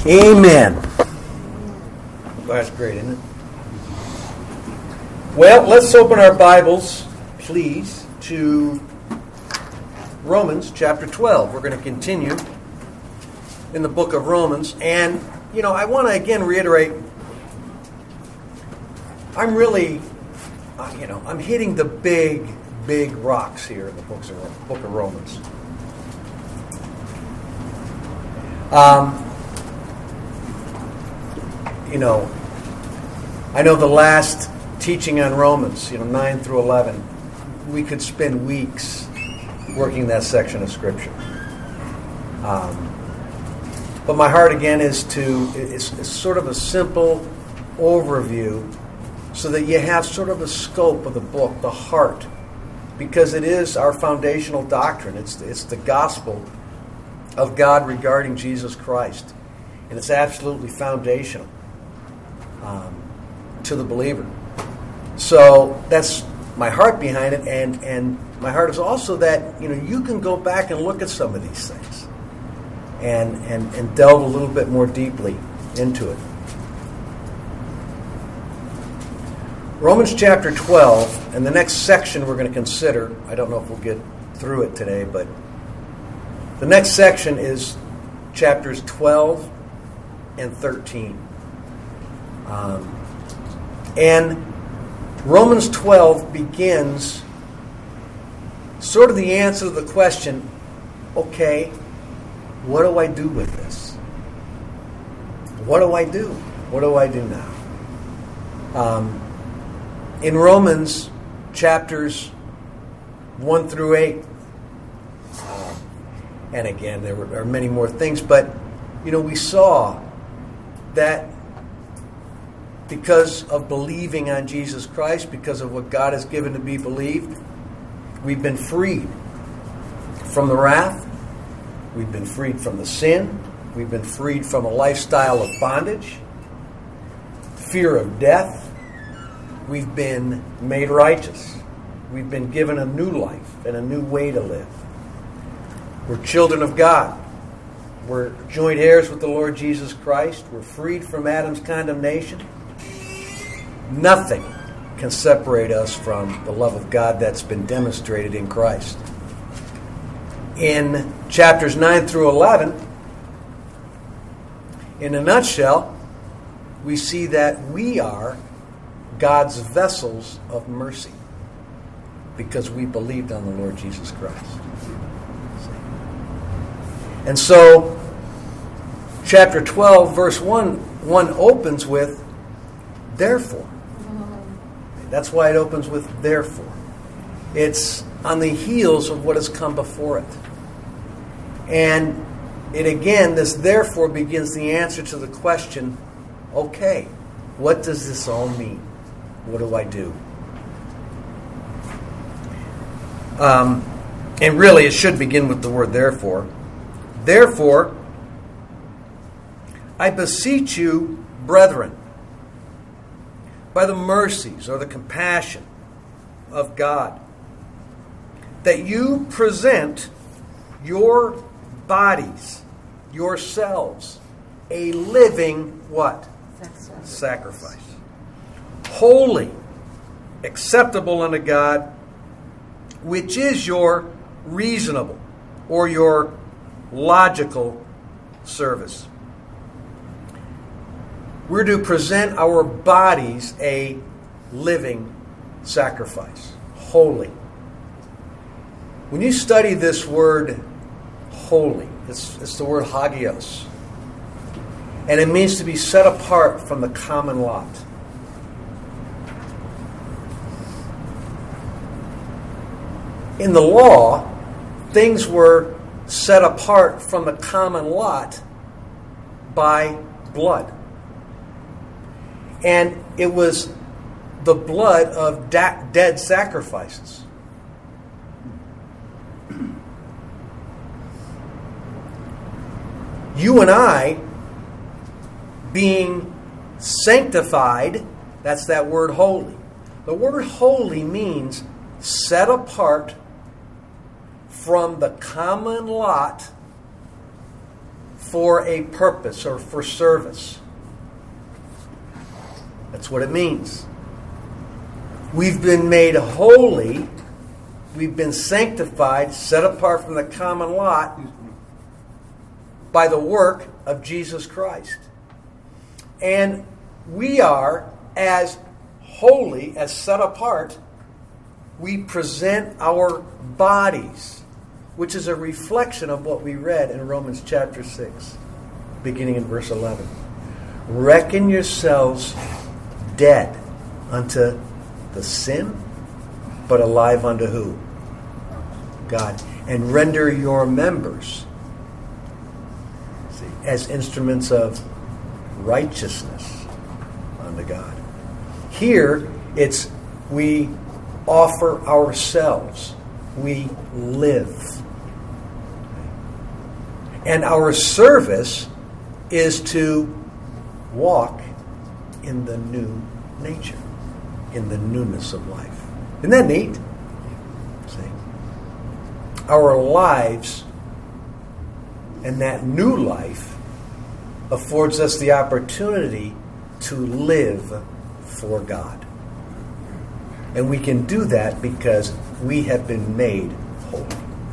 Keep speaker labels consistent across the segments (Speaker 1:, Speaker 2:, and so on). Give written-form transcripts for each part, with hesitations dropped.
Speaker 1: Amen. That's great, isn't it? Well, let's open our Bibles, please, to Romans chapter 12. We're going to continue in the book of Romans. And, I want to again reiterate, I'm really, I'm hitting the big rocks here in the book of Romans. I know the last teaching on Romans, 9 through 11, we could spend weeks working that section of Scripture. But my heart again is sort of a simple overview so that you have sort of a scope of the book, the heart, because it is our foundational doctrine. It's the gospel of God regarding Jesus Christ. And it's absolutely foundational to the believer. So that's my heart behind it, and my heart is also that you can go back and look at some of these things and delve a little bit more deeply into it. Romans chapter 12, and the next section we're going to consider, I don't know if we'll get through it today, but the next section is chapters 12 and 13. And Romans 12 begins sort of the answer to the question, okay, what do I do with this? What do I do? What do I do now? In Romans chapters 1 through 8, and again, there are many more things, but, we saw that because of believing on Jesus Christ, because of what God has given to be believed, we've been freed from the wrath. We've been freed from the sin. We've been freed from a lifestyle of bondage, fear of death. We've been made righteous. We've been given a new life and a new way to live. We're children of God. We're joint heirs with the Lord Jesus Christ. We're freed from Adam's condemnation. Nothing can separate us from the love of God that's been demonstrated in Christ. In chapters 9 through 11, in a nutshell, we see that we are God's vessels of mercy because we believed on the Lord Jesus Christ. And so, chapter 12, verse 1 opens with, therefore. That's why it opens with therefore. It's on the heels of what has come before it. And it again, this therefore begins the answer to the question, okay, what does this all mean? What do I do? And really, it should begin with the word therefore. Therefore, I beseech you, brethren, by the mercies or the compassion of God, that you present your bodies, yourselves, a living what? Sacrifice. Holy, acceptable unto God, which is your reasonable or your logical service. We're to present our bodies a living sacrifice, holy. When you study this word holy, it's the word hagios. And it means to be set apart from the common lot. In the law, things were set apart from the common lot by blood. And it was the blood of dead sacrifices. You and I, being sanctified, that's that word holy. The word holy means set apart from the common lot for a purpose or for service. That's what it means. We've been made holy. We've been sanctified, set apart from the common lot by the work of Jesus Christ. And we are as holy, as set apart, we present our bodies, which is a reflection of what we read in Romans chapter 6, beginning in verse 11. Reckon yourselves dead unto the sin, but alive unto who? God. And render your members as instruments of righteousness unto God. Here, it's we offer ourselves. We live. And our service is to walk in the new nature, in the newness of life. Isn't that neat? See? Our lives and that new life affords us the opportunity to live for God. And we can do that because we have been made holy.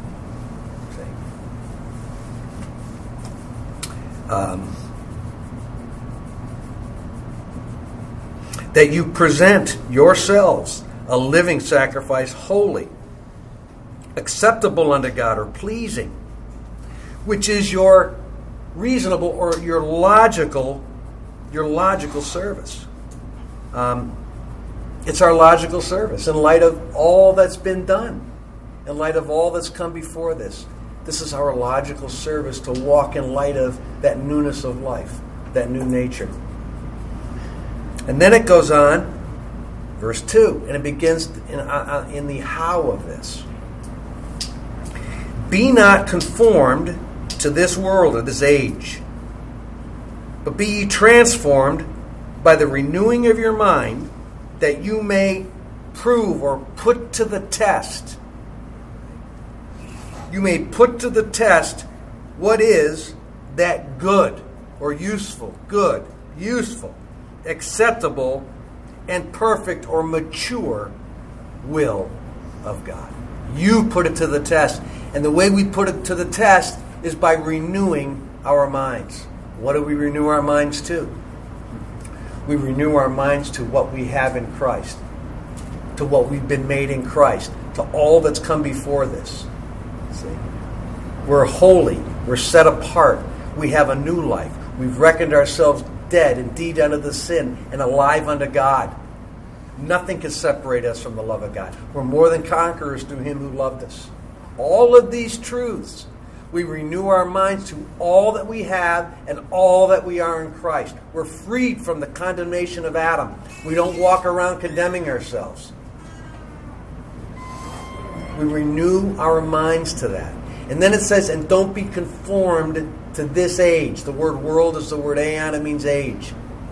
Speaker 1: That you present yourselves a living sacrifice, holy, acceptable unto God, or pleasing, which is your reasonable or your logical service. It's our logical service in light of all that's been done, in light of all that's come before this. This is our logical service to walk in light of that newness of life, that new nature. And then it goes on, verse 2, and it begins in the how of this. Be not conformed to this world or this age, but be ye transformed by the renewing of your mind, that you may prove or put to the test. You may put to the test what is that good or useful, acceptable, and perfect or mature will of God. You put it to the test. And the way we put it to the test is by renewing our minds. What do we renew our minds to? We renew our minds to what we have in Christ, to what we've been made in Christ, to all that's come before this. See? We're holy. We're set apart. We have a new life. We've reckoned ourselves dead indeed unto the sin and alive unto God. Nothing can separate us from the love of God. We're more than conquerors through Him who loved us. All of these truths, we renew our minds to all that we have and all that we are in Christ. We're freed from the condemnation of Adam. We don't walk around condemning ourselves. We renew our minds to that. And then it says, and don't be conformed to this age. The word world is the word aeon. It means age.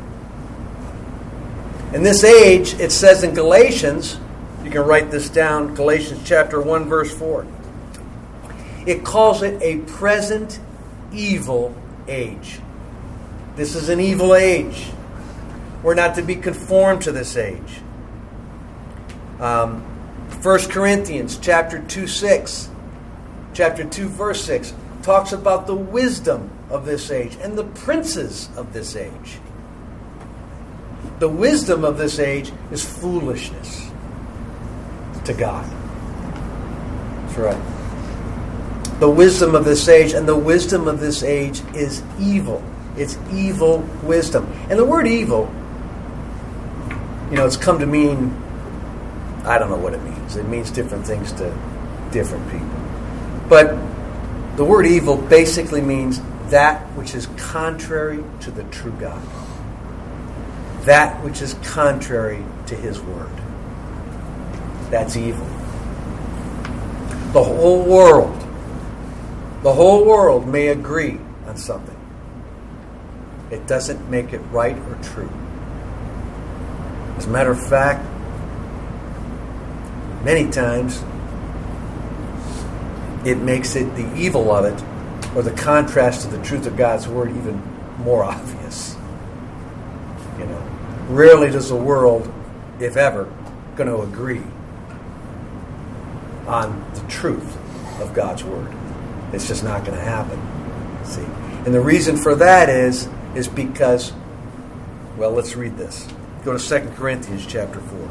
Speaker 1: And this age, it says in Galatians, you can write this down, Galatians chapter 1, verse 4. It calls it a present evil age. This is an evil age. We're not to be conformed to this age. 1 Corinthians chapter 2, 6. Chapter 2, verse 6 talks about the wisdom of this age and the princes of this age. The wisdom of this age is foolishness to God. That's right. The wisdom of this age, and the wisdom of this age is evil. It's evil wisdom. And the word evil, it's come to mean, I don't know what it means. It means different things to different people. But the word evil basically means that which is contrary to the true God. That which is contrary to His word. That's evil. The whole world may agree on something. It doesn't make it right or true. As a matter of fact, many times it makes it, the evil of it, or the contrast to the truth of God's Word even more obvious. Rarely does the world, if ever, going to agree on the truth of God's Word. It's just not going to happen. See? And the reason for that is because, well, let's read this. Go to 2 Corinthians chapter 4.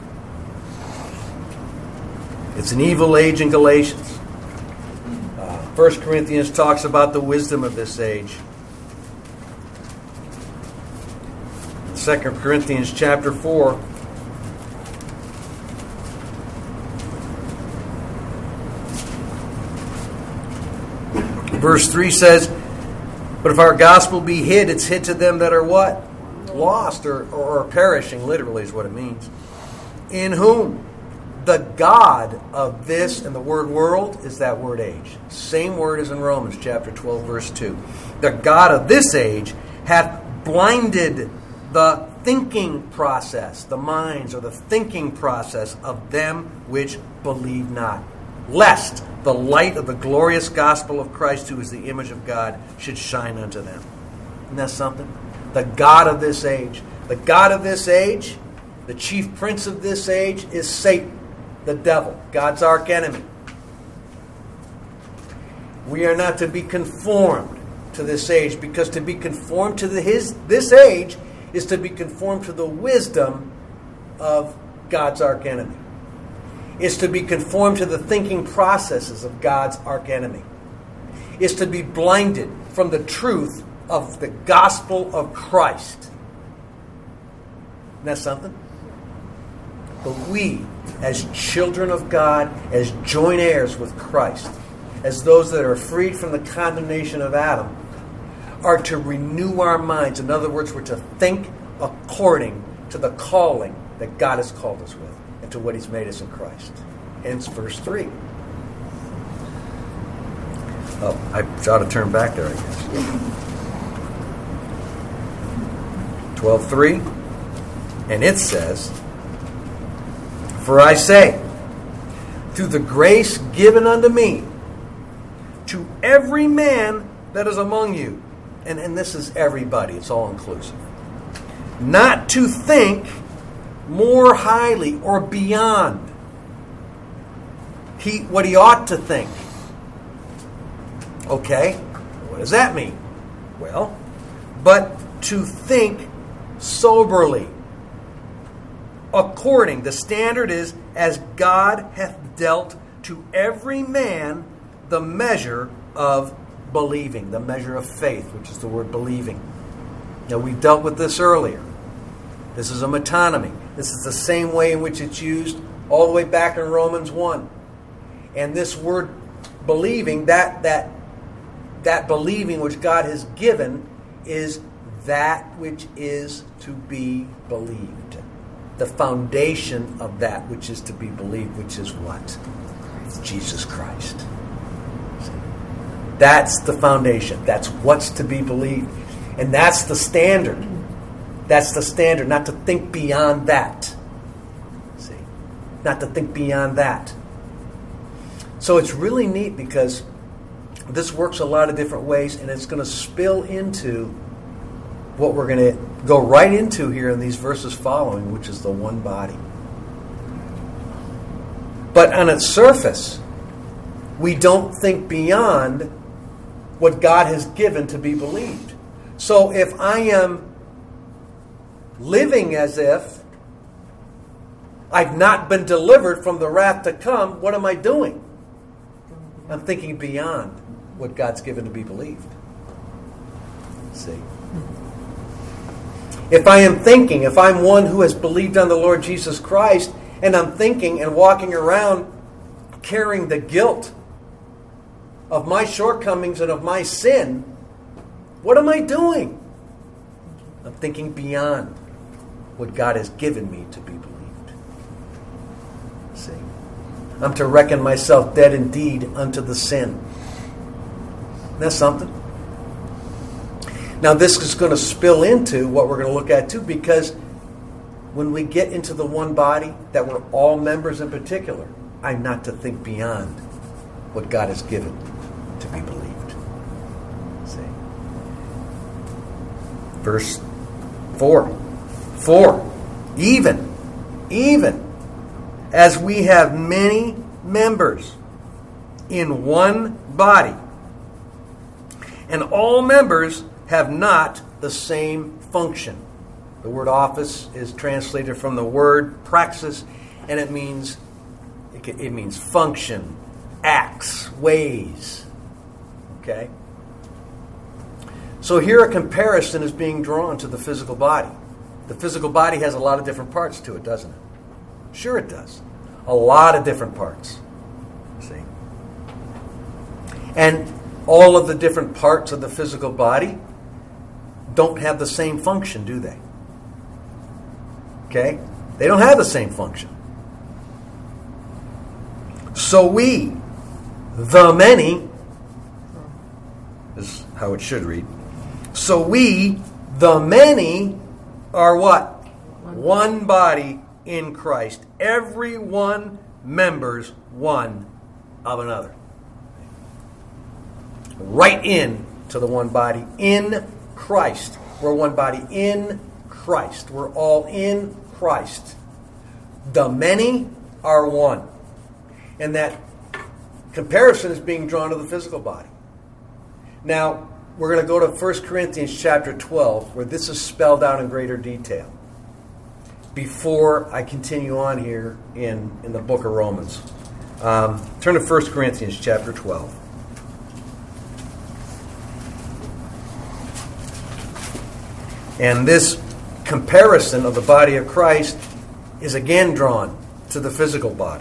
Speaker 1: It's an evil age in Galatians. 1 Corinthians talks about the wisdom of this age. 2 Corinthians chapter 4. Verse 3 says, "But if our gospel be hid, it's hid to them that are" what? Lost or perishing, literally is what it means. "In whom the God of this," and the word world is that word age. Same word as in Romans chapter 12, verse 2. "The God of this age hath blinded the thinking process," the minds or the thinking process of them which believe not, lest the light of the glorious gospel of Christ, who is the image of God, should shine unto them. Isn't that something? The God of this age. The God of this age, the chief prince of this age, is Satan, the devil, God's arch enemy. We are not to be conformed to this age, because to be conformed to this age is to be conformed to the wisdom of God's arch enemy. Is to be conformed to the thinking processes of God's arch enemy. Is to be blinded from the truth of the gospel of Christ. Isn't that something? But we, as children of God, as joint heirs with Christ, as those that are freed from the condemnation of Adam, are to renew our minds. In other words, we're to think according to the calling that God has called us with and to what He's made us in Christ. Hence verse 3. Oh, I ought to turn back there, I guess. 12:3. And it says, "For I say, through the grace given unto me, to every man that is among you," and this is everybody, it's all inclusive, "not to think more highly or beyond what he ought to think." Okay, what does that mean? Well, but to think soberly, according, the standard is, as God hath dealt to every man the measure of believing, the measure of faith, which is the word believing. Now, we dealt with this earlier. This is a metonymy. This is the same way in which it's used all the way back in Romans 1. And this word believing, that believing which God has given, is that which is to be believed. The foundation of that which is to be believed, which is what? Jesus Christ. That's the foundation. That's what's to be believed. And that's the standard. That's the standard, not to think beyond that. See? Not to think beyond that. So it's really neat because this works a lot of different ways, and it's going to spill into what we're going to go right into here in these verses following, which is the one body. But on its surface, we don't think beyond what God has given to be believed. So if I am living as if I've not been delivered from the wrath to come, what am I doing? I'm thinking beyond what God's given to be believed. See? If I am thinking, if I'm one who has believed on the Lord Jesus Christ, and I'm thinking and walking around carrying the guilt of my shortcomings and of my sin, what am I doing? I'm thinking beyond what God has given me to be believed. See? I'm to reckon myself dead indeed unto the sin. That's something. Now this is going to spill into what we're going to look at too, because when we get into the one body, that we're all members in particular, I'm not to think beyond what God has given to be believed. Verse 4. 4. Even as we have many members in one body, and all members have not the same function. The word office is translated from the word praxis, and it means function, acts, ways. Okay? So here a comparison is being drawn to the physical body. The physical body has a lot of different parts to it, doesn't it? Sure it does. A lot of different parts. See? And all of the different parts of the physical body don't have the same function, do they? Okay? They don't have the same function. So we, the many, is how it should read. So we, the many, are what? One body in Christ. Every one members one of another. Right in to the one body in Christ. We're one body in Christ. We're all in Christ. The many are one. And that comparison is being drawn to the physical body. Now, we're going to go to 1 Corinthians chapter 12, where this is spelled out in greater detail. Before I continue on here in the book of Romans. Turn to 1 Corinthians chapter 12. And this comparison of the body of Christ is again drawn to the physical body.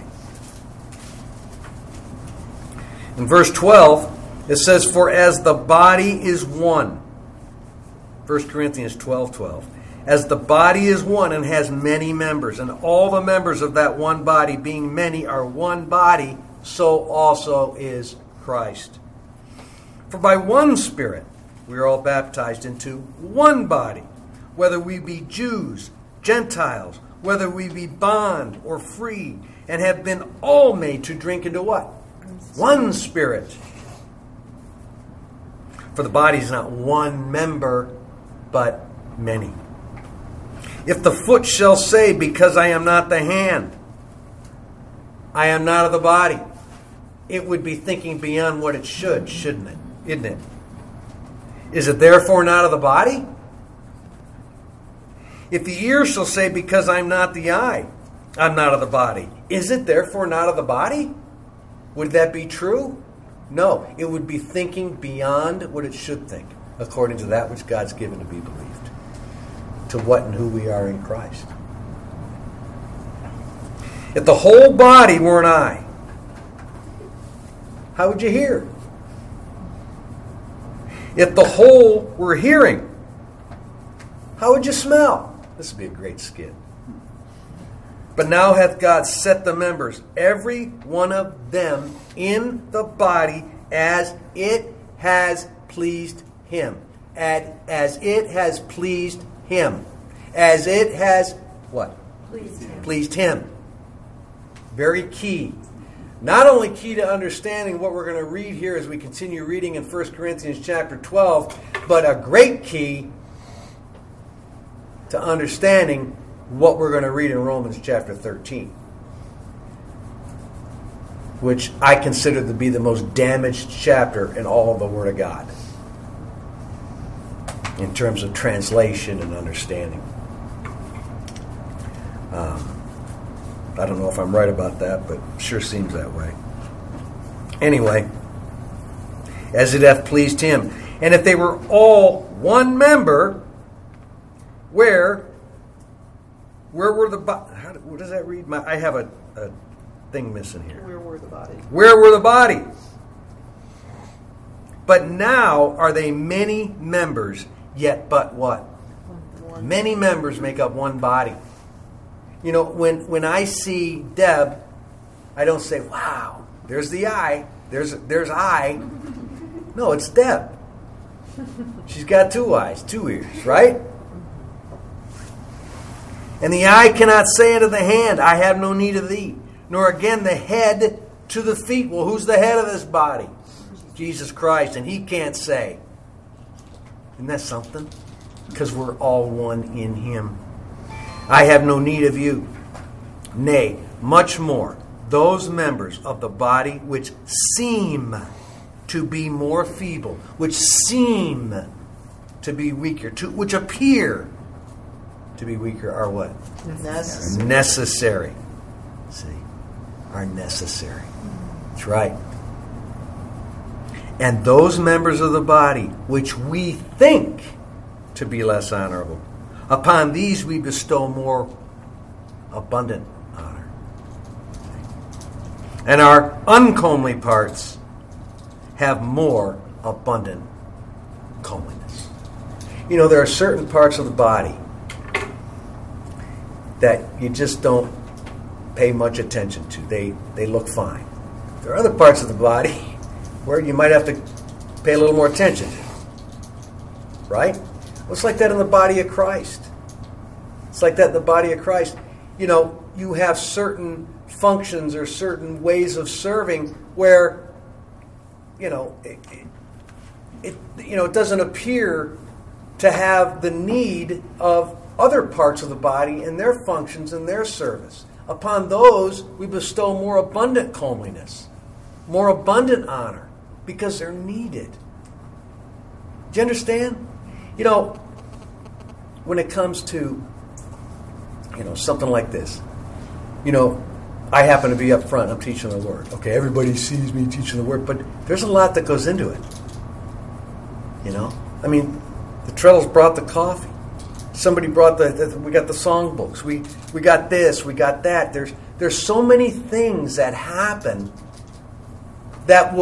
Speaker 1: In verse 12, it says, "For as the body is one," 1 Corinthians 12:12, "as the body is one and has many members, and all the members of that one body, being many, are one body, so also is Christ. For by one Spirit we are all baptized into one body, whether we be Jews, Gentiles, whether we be bond or free, and have been all made to drink into what? One Spirit. For the body is not one member, but many. If the foot shall say, because I am not the hand, I am not of the body, it would be thinking beyond what it should, shouldn't it? Isn't it? Is it therefore not of the body? If the ear shall say, because I'm not the eye, I'm not of the body, is it therefore not of the body? Would that be true? No, it would be thinking beyond what it should think, according to that which God's given to be believed, to what and who we are in Christ. If the whole body were an eye, how would you hear? If the whole were hearing, how would you smell? This would be a great skit. But now hath God set the members, every one of them, in the body as it has pleased him. As it has pleased him. As it has, what? Pleased him. Very key. Not only key to understanding what we're going to read here as we continue reading in 1 Corinthians chapter 12, but a great key to understanding what we're going to read in Romans chapter 13, which I consider to be the most damaged chapter in all of the Word of God in terms of translation and understanding. I don't know if I'm right about that, but it sure seems that way. Anyway, as it hath pleased him. And if they were all one member, where were the body? What does that read? I have a thing missing here.
Speaker 2: Where were the body?
Speaker 1: Where were the body? But now are they many members, yet but what?
Speaker 2: One.
Speaker 1: Many members make up one body. You know, when I see Deb, I don't say, wow, there's the eye. There's I. No, it's Deb. She's got two eyes, two ears, right? And the eye cannot say unto the hand, I have no need of thee. Nor again the head to the feet. Well, who's the head of this body? Jesus Christ. And he can't say. Isn't that something? because we're all one in him. I have no need of you. Nay, much more, those members of the body which seem to be more feeble, which seem to be weaker, which appear to be weaker, are what? Necessary. See, are necessary. That's right. And those members of the body which we think to be less honorable, upon these we bestow more abundant honor. And our uncomely parts have more abundant comeliness. You know, there are certain parts of the body that you just don't pay much attention to. They look fine. There are other parts of the body where you might have to pay a little more attention to. Right? Well, it's like that in the body of Christ. It's like that in the body of Christ. You know, you have certain functions or certain ways of serving where, you know, it doesn't appear to have the need of other parts of the body and their functions and their service. Upon those, we bestow more abundant comeliness, more abundant honor, because they're needed. Do you understand? You know, when it comes to, something like this, I happen to be up front. I'm teaching the Word. Okay, everybody sees me teaching the Word, but there's a lot that goes into it. I mean, the Treadles brought the coffee. Somebody brought we got the songbooks. We got this. We got that. There's so many things that happen that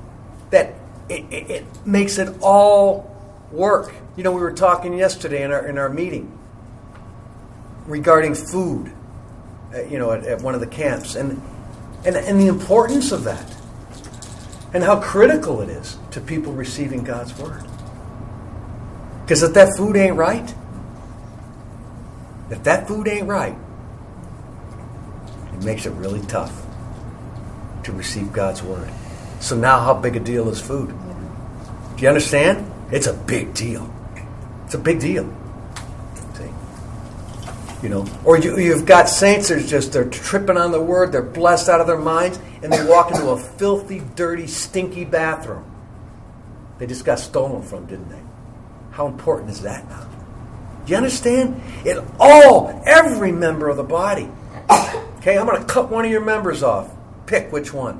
Speaker 1: it makes it all work. We were talking yesterday in our meeting regarding food, at one of the camps, and the importance of that, and how critical it is to people receiving God's Word. Because if that food ain't right, it makes it really tough to receive God's Word. So now how big a deal is food? Do you understand? It's a big deal. It's a big deal. See? Or you've got saints that they're tripping on the Word, they're blessed out of their minds, and they walk into a filthy, dirty, stinky bathroom. They just got stolen from, didn't they? How important is that now? Do you understand? Every member of the body. Okay, I'm going to cut one of your members off. Pick which one.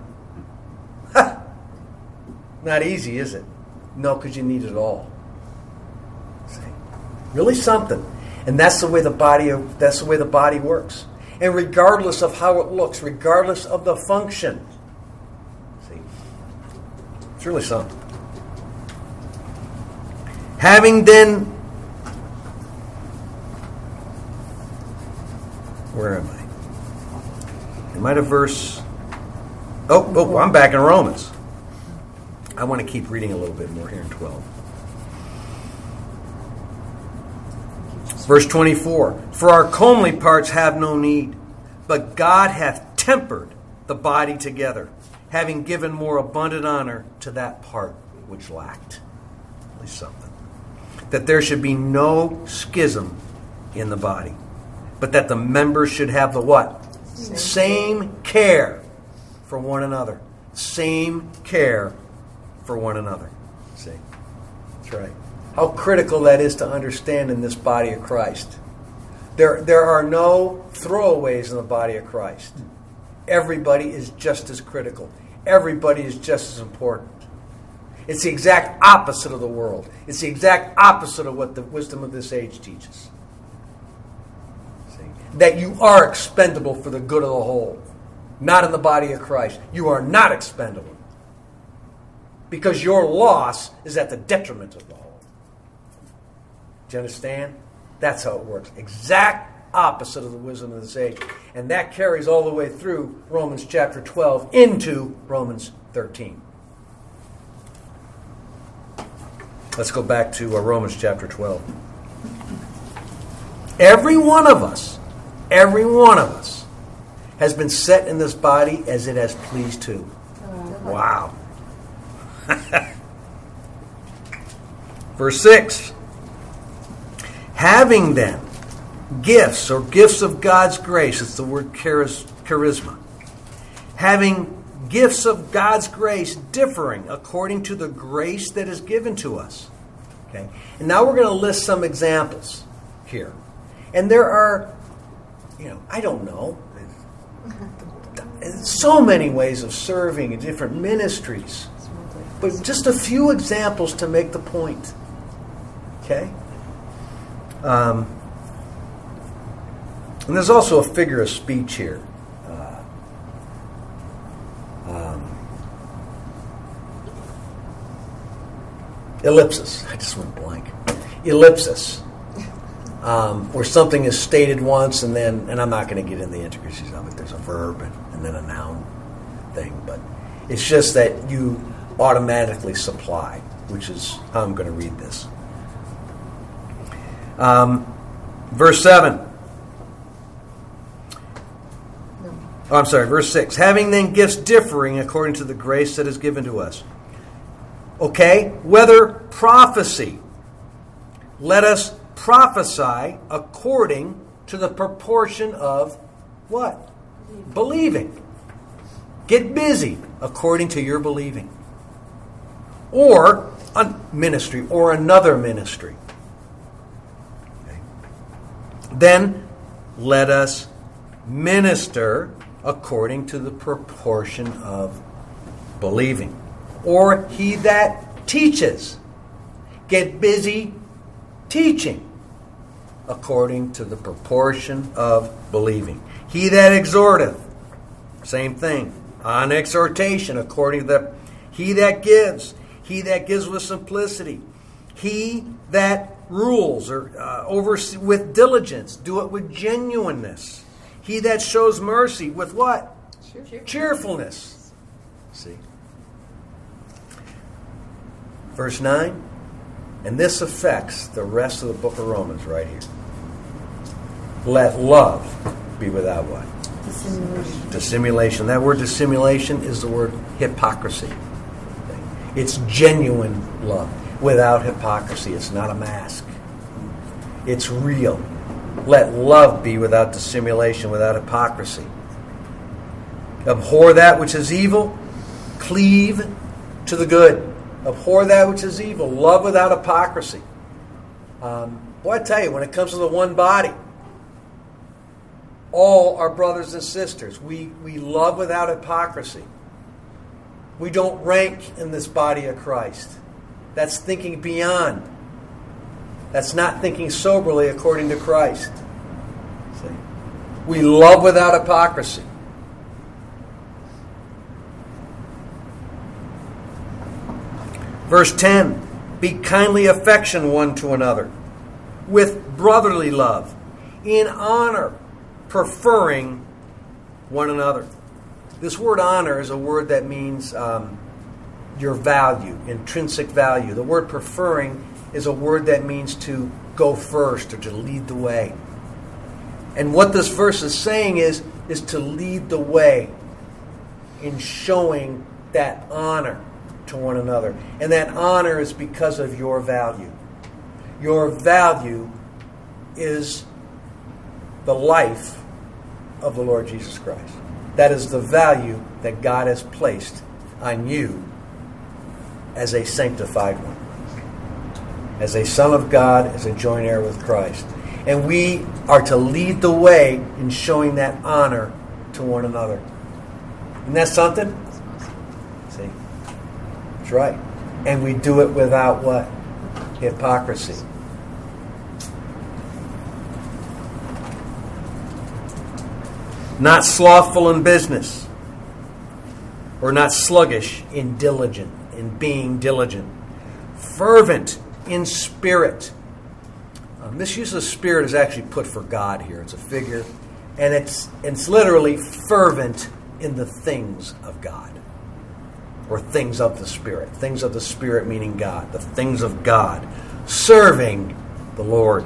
Speaker 1: Not easy, is it? No, because you need it all. See? Really something. And that's the way the body works. And regardless of how it looks, regardless of the function. See? It's really something. Having then, where am I? Am I to verse? Oh, I'm back in Romans. I want to keep reading a little bit more here in 12. Verse 24. For our comely parts have no need, but God hath tempered the body together, having given more abundant honor to that part which lacked. At least something. That there should be no schism in the body, but that the members should have the what? Same care for one another. Same care for one another. See? That's right. How critical that is to understand in this body of Christ. There are no throwaways in the body of Christ. Everybody is just as critical. Everybody is just as important. It's the exact opposite of the world. It's the exact opposite of what the wisdom of this age teaches. See? That you are expendable for the good of the whole. Not in the body of Christ. You are not expendable. Because your loss is at the detriment of the whole. Do you understand? That's how it works. Exact opposite of the wisdom of this age. And that carries all the way through Romans chapter 12 into Romans 13. Let's go back to Romans chapter 12. Every one of us has been set in this body as it has pleased to. Wow. Verse 6. Having then gifts or gifts of God's grace, it's the word charisma. Having gifts of God's grace differing according to the grace that is given to us. Okay? And now we're going to list some examples here. And there are, I don't know, so many ways of serving in different ministries. But just a few examples to make the point. Okay? And there's also a figure of speech here. Ellipsis. I just went blank. Ellipsis. Where something is stated once and I'm not going to get into the intricacies of it. There's a verb and then a noun thing. But it's just that you automatically supply, which is how I'm going to read this. Verse 7. Verse 6. Having then gifts differing according to the grace that is given to us. Okay? Whether prophecy. Let us prophesy according to the proportion of what? Believing. Get busy according to your believing. Or a ministry or another ministry. Okay. Then let us minister according to the proportion of believing. Or he that teaches. Get busy teaching according to the proportion of believing. He that exhorteth, same thing, on exhortation according to the. He that gives with simplicity. He that rules or with diligence, do it with genuineness. He that shows mercy with what? Cheerfulness. See? Verse 9. And this affects the rest of the book of Romans right here. Let love be without what? Dissimulation. That word dissimulation is the word hypocrisy. It's genuine love. Without hypocrisy. It's not a mask. It's real. Let love be without dissimulation, without hypocrisy. Abhor that which is evil. Cleave to the good. Abhor that which is evil. Love without hypocrisy. Boy, I tell you, when it comes to the one body, all our brothers and sisters, we love without hypocrisy. We don't rank in this body of Christ. That's thinking beyond. That's not thinking soberly according to Christ. See? We love without hypocrisy. Verse 10, be kindly affection one to another, with brotherly love, in honor, preferring one another. This word honor is a word that means your value, intrinsic value. The word preferring is a word that means to go first or to lead the way. And what this verse is saying is to lead the way in showing that honor to one another. And that honor is because of your value. Your value is the life of the Lord Jesus Christ. That is the value that God has placed on you as a sanctified one, as a son of God, as a joint heir with Christ. And we are to lead the way in showing that honor to one another. Isn't that something? See? That's right. And we do it without what? Hypocrisy. Not slothful in business, or not sluggish in being diligent. Fervent in spirit. This use of spirit is actually put for God here. It's a figure, and it's literally fervent in the things of God, or things of the Spirit. Things of the Spirit meaning God. The things of God, serving the Lord.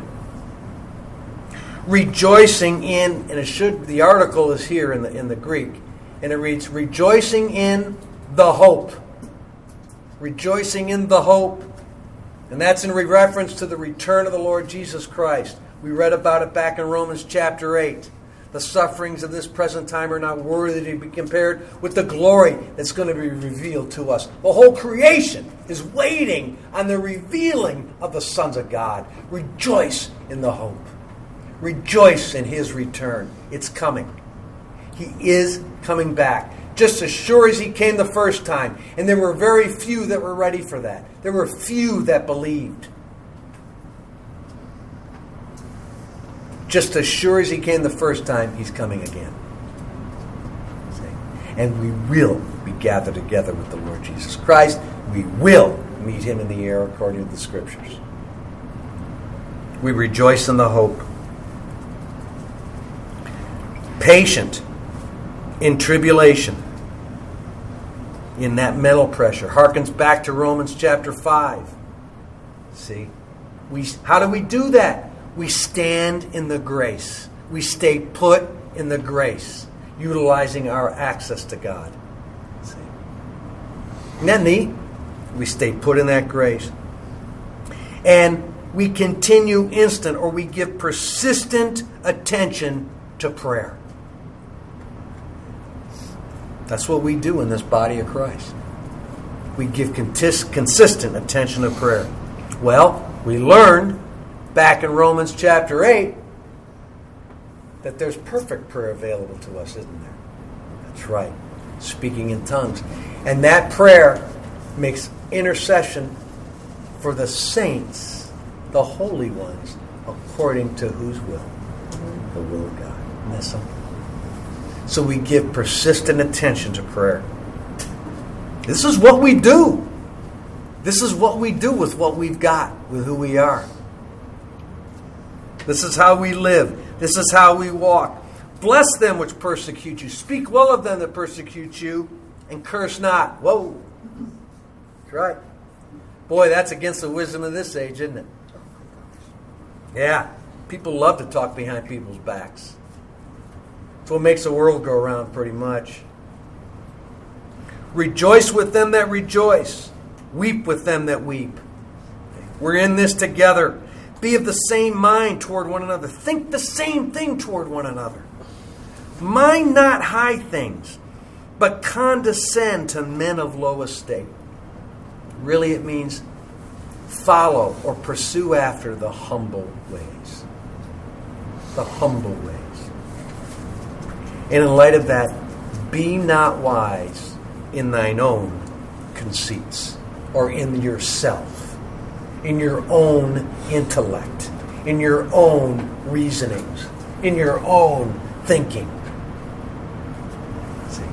Speaker 1: Rejoicing in, and the article is here in the Greek, and it reads, rejoicing in the hope. Rejoicing in the hope. And that's in reference to the return of the Lord Jesus Christ. We read about it back in Romans chapter 8. The sufferings of this present time are not worthy to be compared with the glory that's going to be revealed to us. The whole creation is waiting on the revealing of the sons of God. Rejoice in the hope. Rejoice in His return. It's coming. He is coming back. Just as sure as He came the first time. And there were very few that were ready for that. There were few that believed. Just as sure as He came the first time, He's coming again. And we will be gathered together with the Lord Jesus Christ. We will meet Him in the air according to the Scriptures. We rejoice in the hope. Patient in tribulation, in that mental pressure. Harkens back to Romans chapter 5. See? How do we do that? We stand in the grace. We stay put in the grace, utilizing our access to God. See? Isn't that neat? We stay put in that grace. And we continue instant, or we give persistent attention to prayer. That's what we do in this body of Christ. We give consistent attention to prayer. Well, we learned back in Romans chapter 8 that there's perfect prayer available to us, isn't there? That's right. Speaking in tongues. And that prayer makes intercession for the saints, the holy ones, according to whose will? The will of God. Isn't that something? So we give persistent attention to prayer. This is what we do. This is what we do with what we've got, with who we are. This is how we live. This is how we walk. Bless them which persecute you. Speak well of them that persecute you, and curse not. Whoa. That's right. Boy, that's against the wisdom of this age, isn't it? Yeah. People love to talk behind people's backs. That's what makes the world go around pretty much. Rejoice with them that rejoice. Weep with them that weep. We're in this together. Be of the same mind toward one another. Think the same thing toward one another. Mind not high things, but condescend to men of low estate. Really, it means follow or pursue after the humble ways. The humble ways. And in light of that, be not wise in thine own conceits, or in yourself, in your own intellect, in your own reasonings, in your own thinking. See?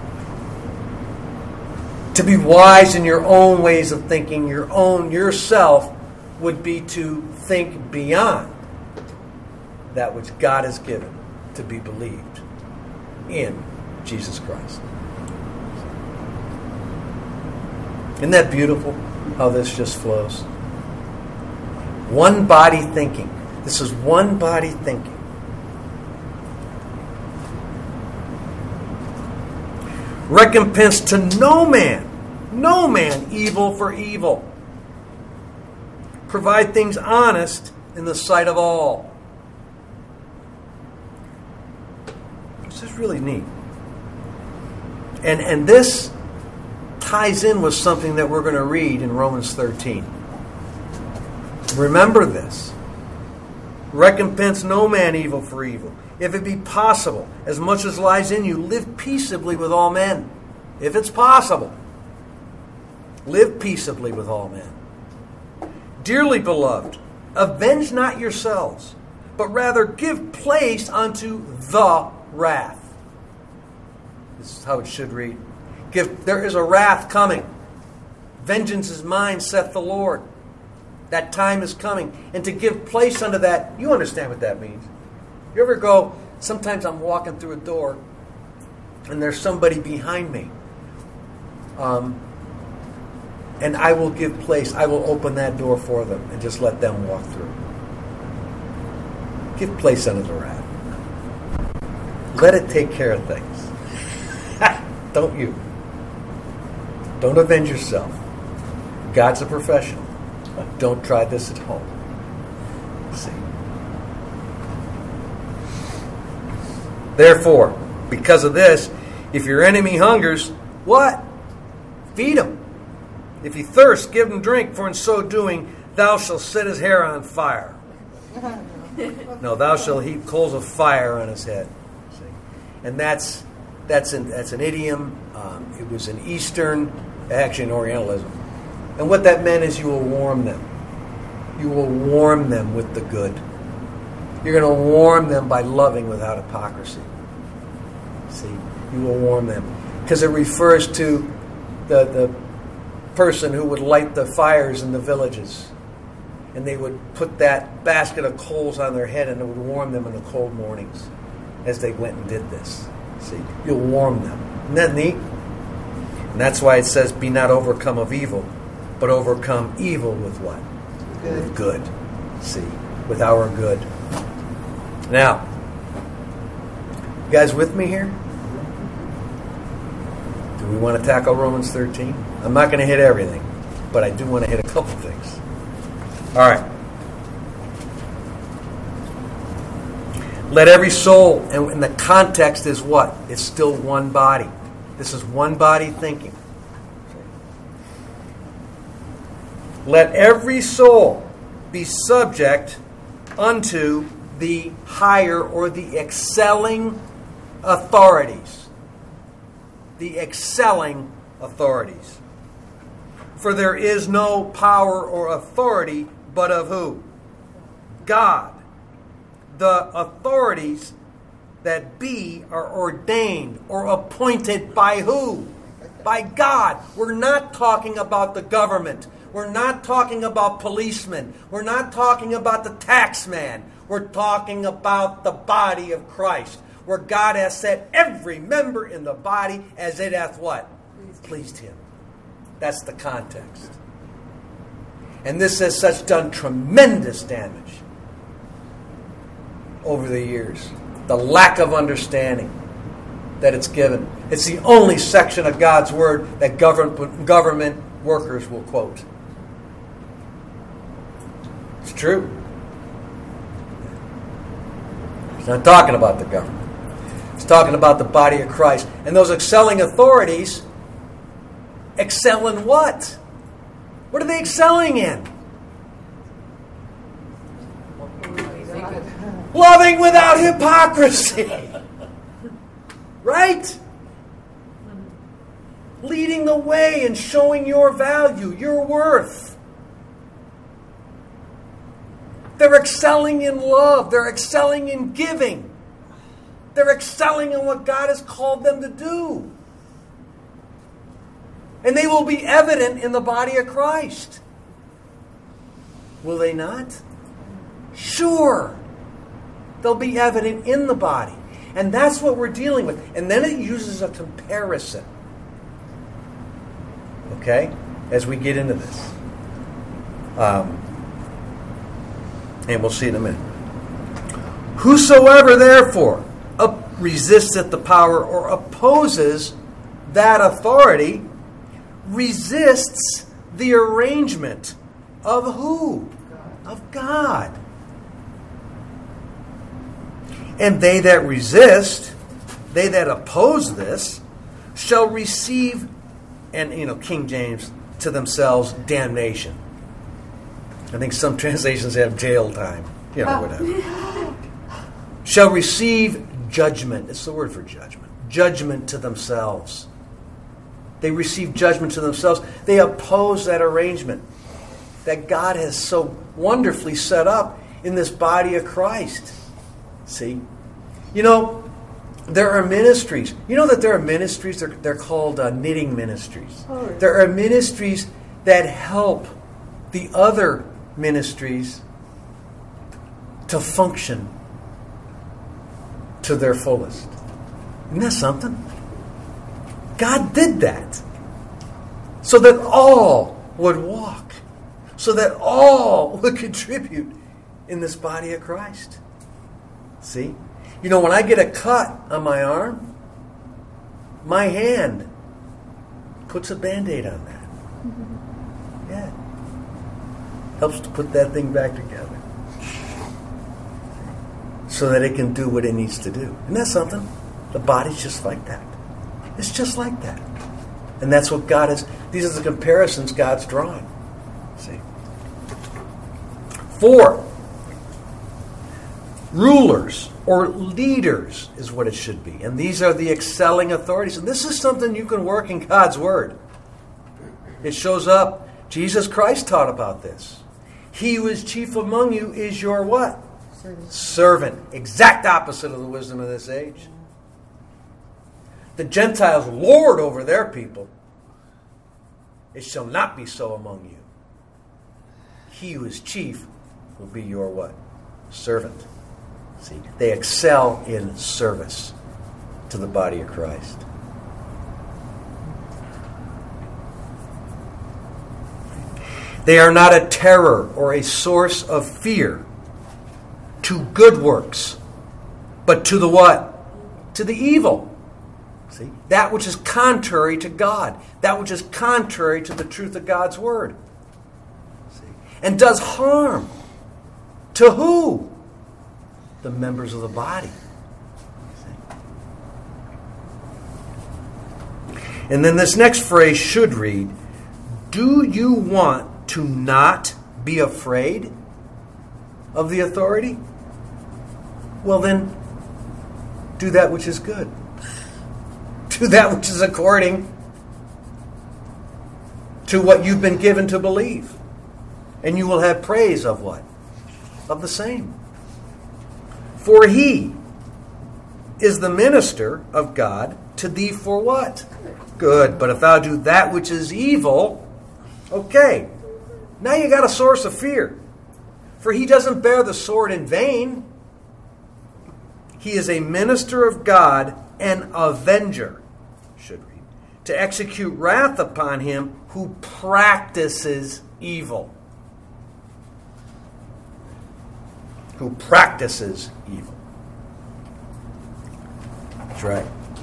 Speaker 1: To be wise in your own ways of thinking, yourself, would be to think beyond that which God has given to be believed in Jesus Christ. Isn't that beautiful how this just flows? One body thinking. This is one body thinking. Recompense to no man evil for evil. Provide things honest in the sight of all. This is really neat. And this ties in with something that we're going to read in Romans 13. Remember this. Recompense no man evil for evil. If it be possible, as much as lies in you, live peaceably with all men. If it's possible, live peaceably with all men. Dearly beloved, avenge not yourselves, but rather give place unto the wrath. This is how it should read. There is a wrath coming. Vengeance is mine, saith the Lord. That time is coming. And to give place unto that, you understand what that means. You ever go, sometimes I'm walking through a door and there's somebody behind me. And I will give place. I will open that door for them and just let them walk through. Give place unto the wrath. Let it take care of things. Don't you. Don't avenge yourself. God's a professional. Don't try this at home. See? Therefore, because of this, if your enemy hungers, what? Feed him. If he thirsts, give him drink, for in so doing, thou shalt set his hair on fire. No, thou shalt heap coals of fire on his head. See? And that's an idiom. It was an Eastern, actually an Orientalism. And what that meant is you will warm them. You will warm them with the good. You're going to warm them by loving without hypocrisy. See, you will warm them. Because it refers to the person who would light the fires in the villages. And they would put that basket of coals on their head and it would warm them in the cold mornings as they went and did this. See, you'll warm them. Isn't that neat? And that's why it says, be not overcome of evil, but overcome evil with what?
Speaker 2: Good.
Speaker 1: With good. See, with our good. Now, you guys with me here? Do we want to tackle Romans 13? I'm not going to hit everything, but I do want to hit a couple things. All right. Let every soul, and the context is what? It's still one body. This is one body thinking. Let every soul be subject unto the higher or the excelling authorities. The excelling authorities. For there is no power or authority but of who? God. The authorities that be are ordained or appointed by who? By God. We're not talking about the government. We're not talking about policemen. We're not talking about the tax man. We're talking about the body of Christ, where God has set every member in the body as it hath what? Pleased him. That's the context. And this has such done tremendous damage over the years. The lack of understanding that it's given. It's the only section of God's Word that government workers will quote. It's true. He's not talking about the government. He's talking about the body of Christ. And those excelling authorities excel in what? What are they excelling in? Loving without hypocrisy. Right? Leading the way and showing your value, your worth. They're excelling in love. They're excelling in giving. They're excelling in what God has called them to do. And they will be evident in the body of Christ. Will they not? Sure. They'll be evident in the body. And that's what we're dealing with. And then it uses a comparison. Okay? As we get into this. And we'll see in a minute. Whosoever, therefore, resisteth the power or opposes that authority, resists the arrangement of who? Of God. And they that resist, they that oppose this, shall receive, and King James, to themselves damnation. I think some translations have jail time. Whatever. Shall receive judgment. It's the word for judgment. Judgment to themselves. They receive judgment to themselves. They oppose that arrangement that God has so wonderfully set up in this body of Christ. See? There are ministries. You know that there are ministries, they're called knitting ministries. There are ministries that help the other ministries to function to their fullest. Isn't that something? God did that so that all would walk, so that all would contribute in this body of Christ. See? When I get a cut on my arm, my hand puts a Band-Aid on that. Yeah. Helps to put that thing back together. So that it can do what it needs to do. Isn't that something? The body's just like that. It's just like that. And that's what God is. These are the comparisons God's drawing. See? 4. Rulers or leaders is what it should be. And these are the excelling authorities. And this is something you can work in God's Word. It shows up. Jesus Christ taught about this. He who is chief among you is your what? Servant. Exact opposite of the wisdom of this age. The Gentiles lord over their people. It shall not be so among you. He who is chief will be your what? Servant. See, they excel in service to the body of Christ. They are not a terror or a source of fear to good works, but to the what? To the evil. See? That which is contrary to God. That which is contrary to the truth of God's Word. See? And does harm. To who? The members of the body. See? And then this next phrase should read, do you want to not be afraid of the authority? Well then, do that which is good. Do that which is according to what you've been given to believe. And you will have praise of what? Of the same. For he is the minister of God to thee for what? Good. But if thou do that which is evil, okay. Now you got a source of fear. For he doesn't bear the sword in vain. He is a minister of God, an avenger, should read, to execute wrath upon him who practices evil. Who practices evil. That's right.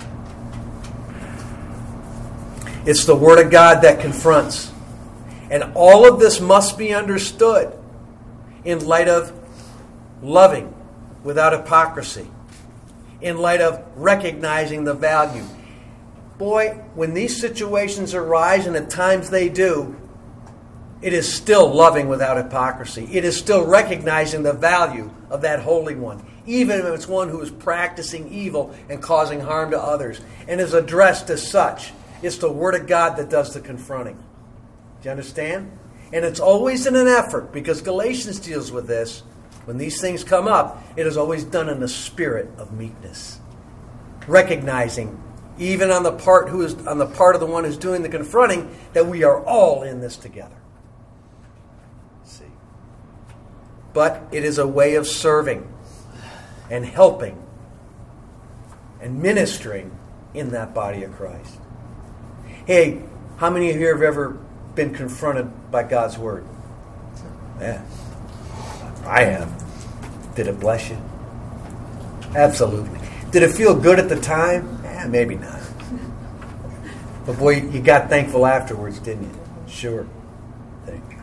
Speaker 1: It's the Word of God that confronts. And all of this must be understood in light of loving without hypocrisy. In light of recognizing the value. Boy, when these situations arise, and at times they do, it is still loving without hypocrisy. It is still recognizing the value of that Holy One, even if it's one who is practicing evil and causing harm to others, and is addressed as such. It's the Word of God that does the confronting. Do you understand? And it's always in an effort, because Galatians deals with this. When these things come up, it is always done in the spirit of meekness. Recognizing, even on the part of the one who's doing the confronting, that we are all in this together. See. But it is a way of serving and helping and ministering in that body of Christ. Hey, how many of you have ever been confronted by God's Word? Yeah. I have. Did it bless you? Absolutely. Did it feel good at the time? Maybe not. But boy, you got thankful afterwards, didn't you? Sure. Thank you.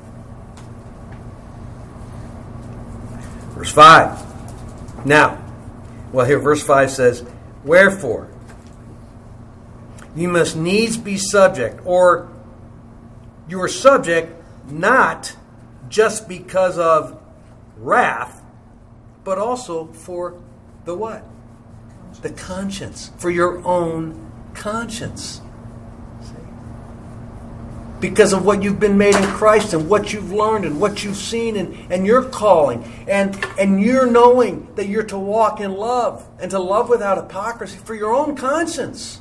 Speaker 1: Verse 5. Now, well here verse 5 says, wherefore, you must needs be subject, or you are subject not just because of wrath, but also for the what? The conscience. For your own conscience. See? Because of what you've been made in Christ and what you've learned and what you've seen and your calling. And you're knowing that you're to walk in love and to love without hypocrisy for your own conscience.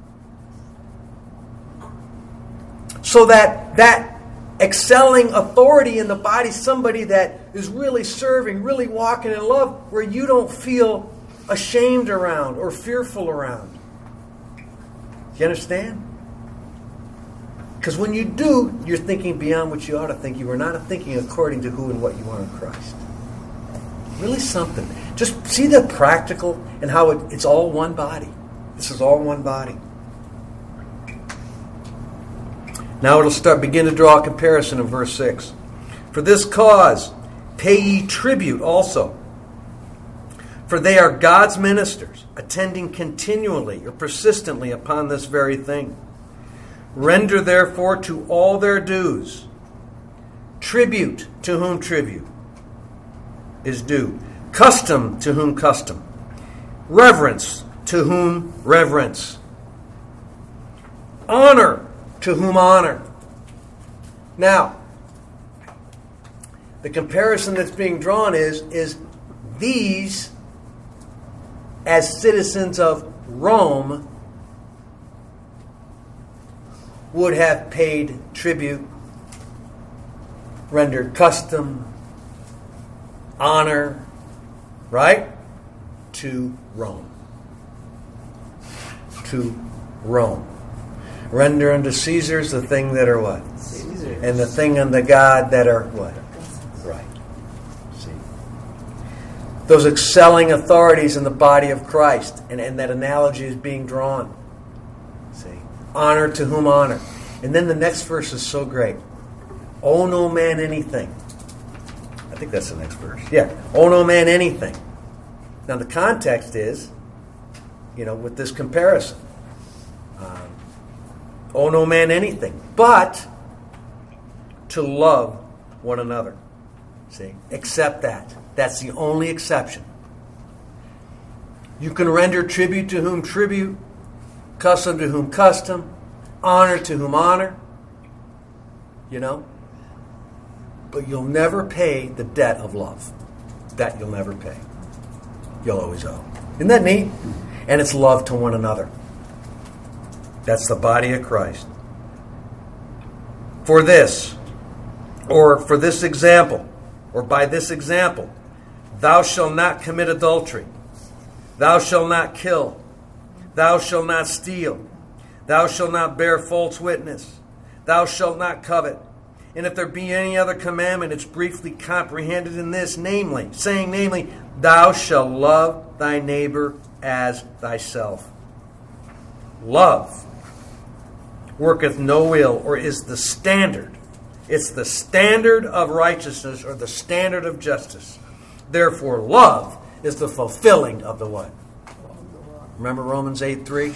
Speaker 1: So that excelling authority in the body, somebody that is really serving, really walking in love, where you don't feel ashamed around or fearful around. Do you understand? Because when you do, you're thinking beyond what you ought to think. You are not thinking according to who and what you are in Christ. Really something. Just see the practical and how it's all one body. This is all one body. Now it'll begin to draw a comparison in verse 6. For this cause pay ye tribute also. For they are God's ministers, attending continually or persistently upon this very thing. Render therefore to all their dues. Tribute to whom tribute is due. Custom to whom custom. Reverence to whom reverence. Honor to whom honor. Now, the comparison that's being drawn is these, as citizens of Rome, would have paid tribute, rendered custom, honor, right? To Rome. To Rome. Render unto Caesar's the thing that are what? Caesar's. And the thing unto God that are what? Right. See? Those excelling authorities in the body of Christ. And that analogy is being drawn. See? Honor to whom honor. And then the next verse is so great. Owe no man anything. I think that's the next verse. Yeah. Owe no man anything. Now the context is, with this comparison. Owe no man anything, but to love one another. See? Accept that. That's the only exception. You can render tribute to whom tribute, custom to whom custom, honor to whom honor, but you'll never pay the debt of love. That you'll never pay. You'll always owe. Isn't that neat? And it's love to one another. That's the body of Christ. For this, or for this example, or by this example, thou shalt not commit adultery. Thou shalt not kill. Thou shalt not steal. Thou shalt not bear false witness. Thou shalt not covet. And if there be any other commandment, it's briefly comprehended in this, namely, thou shalt love thy neighbor as thyself. Love worketh no ill, or is the standard. It's the standard of righteousness, or the standard of justice. Therefore, love is the fulfilling of the what? Remember Romans 8:3?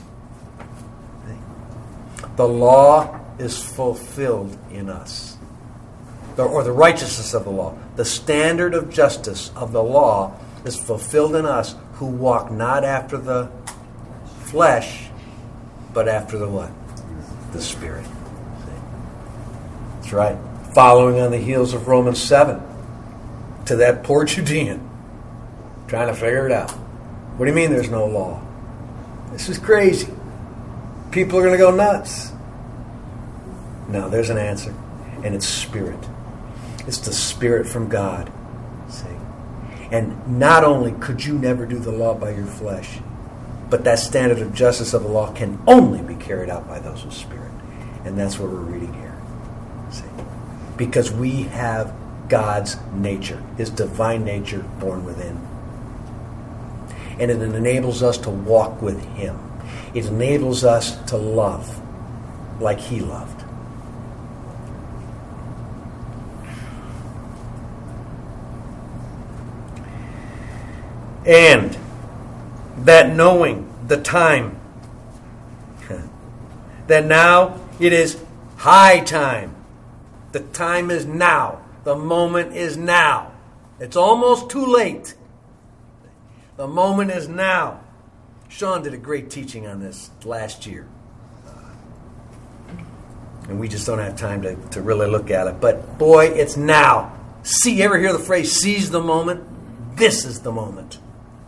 Speaker 1: The law is fulfilled in us. Or the righteousness of the law. The standard of justice of the law is fulfilled in us who walk not after the flesh, but after the what? The Spirit. That's right. Following on the heels of Romans 7 to that poor Judean trying to figure it out. What do you mean there's no law? This is crazy. People are going to go nuts. No, there's an answer. And it's Spirit. It's the Spirit from God. See? And not only could you never do the law by your flesh, but that standard of justice of the law can only be carried out by those with Spirit. And that's what we're reading here. See? Because we have God's nature, His divine nature born within. And it enables us to walk with Him. It enables us to love like He loved. And that knowing the time, that now it is high time. The time is now. The moment is now. It's almost too late. The moment is now. Sean did a great teaching on this last year. And we just don't have time to really look at it. But boy, it's now. See, ever hear the phrase, seize the moment? This is the moment.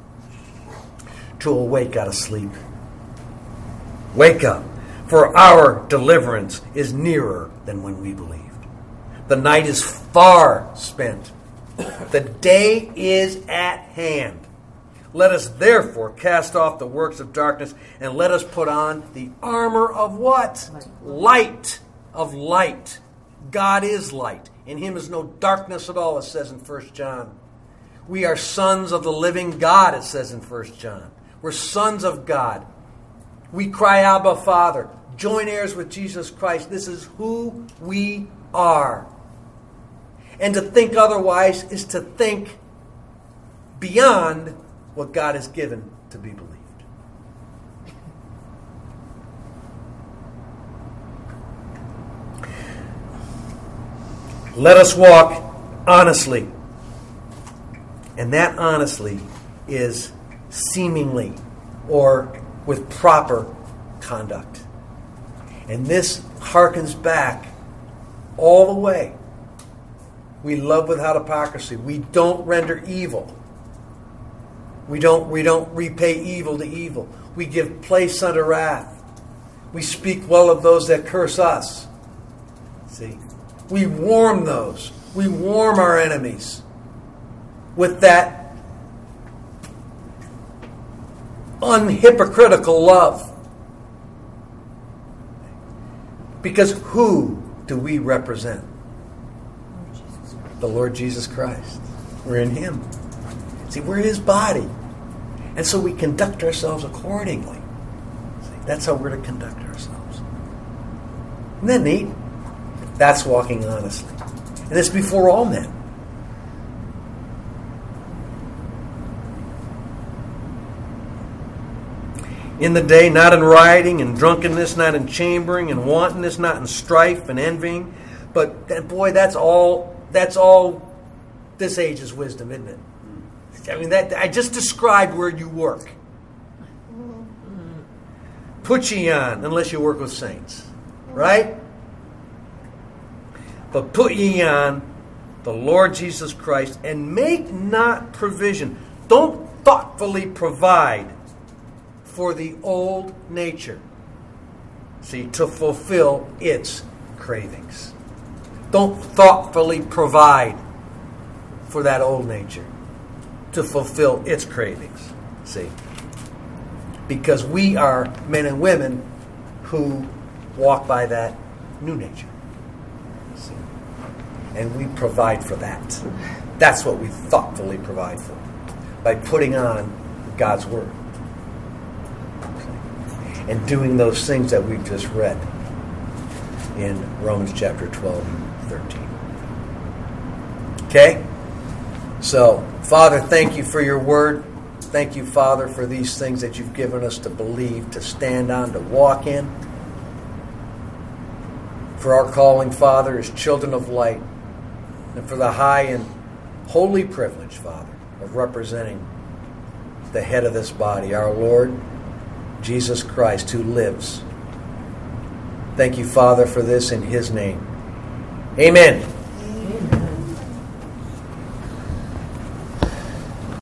Speaker 1: To awake out of sleep. Wake up, for our deliverance is nearer than when we believed. The night is far spent. The day is at hand. Let us therefore cast off the works of darkness, and let us put on the armor of what? Light. Of light. God is light. In Him is no darkness at all, it says in 1 John. We are sons of the living God, it says in 1 John. We're sons of God. We cry, Abba, Father. Joint heirs with Jesus Christ. This is who we are. And to think otherwise is to think beyond what God has given to be believed. Let us walk honestly. And that honestly is seemingly or with proper conduct. And this harkens back all the way. We love without hypocrisy. We don't render evil. We don't repay evil to evil. We give place unto wrath. We speak well of those that curse us. See? We warm those. We warm our enemies with that unhypocritical love. Because who do we represent? The Lord Jesus Christ. We're in Him. See, we're His body. And so we conduct ourselves accordingly. See, that's how we're to conduct ourselves. Isn't that neat? That's walking honestly. And it's before all men. In the day, not in rioting and drunkenness, not in chambering and wantonness, not in strife and envying. But boy, that's all this age's wisdom, isn't it? I mean, that I just described where you work. Put ye on, unless you work with saints. Right? But put ye on the Lord Jesus Christ and make not provision. Don't thoughtfully provide for the old nature. See, to fulfill its cravings. Don't thoughtfully provide for that old nature to fulfill its cravings. See? Because we are men and women who walk by that new nature. See? And we provide for that. That's what we thoughtfully provide for. By putting on God's Word. Okay? And doing those things that we've just read in Romans chapter 12 and 13. Okay? So, Father, thank you for your Word. Thank you, Father, for these things that you've given us to believe, to stand on, to walk in. For our calling, Father, as children of light. And for the high and holy privilege, Father, of representing the head of this body, our Lord Jesus Christ, who lives. Thank you, Father, for this in His name. Amen.